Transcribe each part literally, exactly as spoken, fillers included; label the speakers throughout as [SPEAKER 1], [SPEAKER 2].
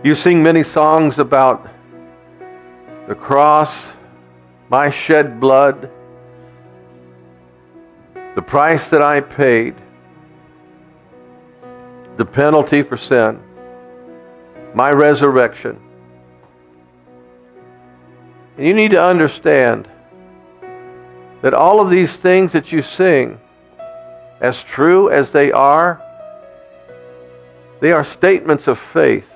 [SPEAKER 1] You sing many songs about the cross, my shed blood, the price that I paid, the penalty for sin, my resurrection. And you need to understand that all of these things that you sing, as true as they are, they are statements of faith.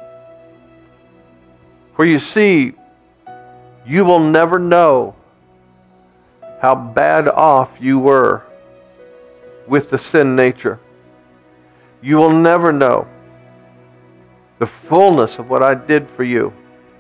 [SPEAKER 1] For you see, you will never know how bad off you were with the sin nature. You will never know the fullness of what I did for you.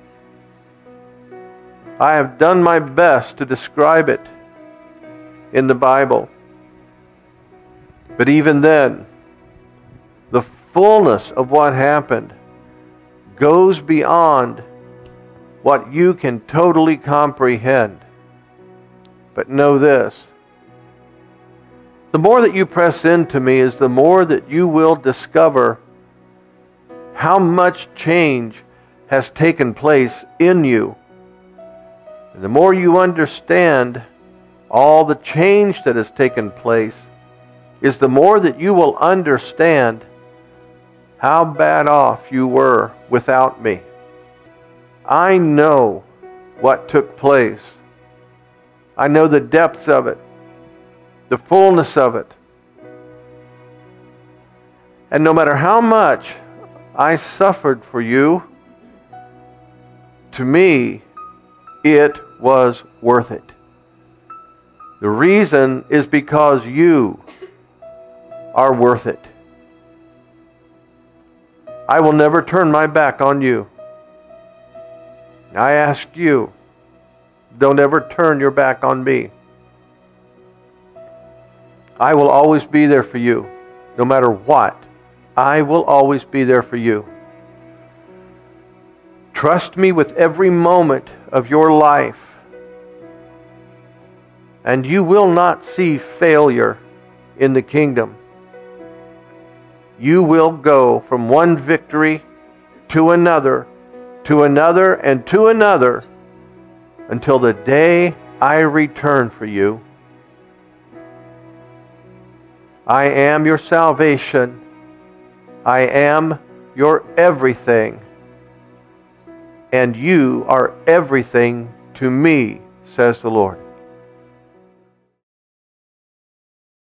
[SPEAKER 1] I have done my best to describe it in the Bible. But even then, the fullness of what happened goes beyond what you can totally comprehend. But know this: the more that you press into me is the more that you will discover how much change has taken place in you. And the more you understand all the change that has taken place, is the more that you will understand how bad off you were without me. I know what took place. I know the depths of it, the fullness of it. And no matter how much I suffered for you, to me, it was worth it. The reason is because you are worth it. I will never turn my back on you. I ask you, don't ever turn your back on me. I will always be there for you, no matter what. I will always be there for you. Trust me with every moment of your life, and you will not see failure in the kingdom. You will go from one victory to another, to another, and to another, until the day I return for you. I am your salvation. I am your everything. And you are everything to me, says the Lord.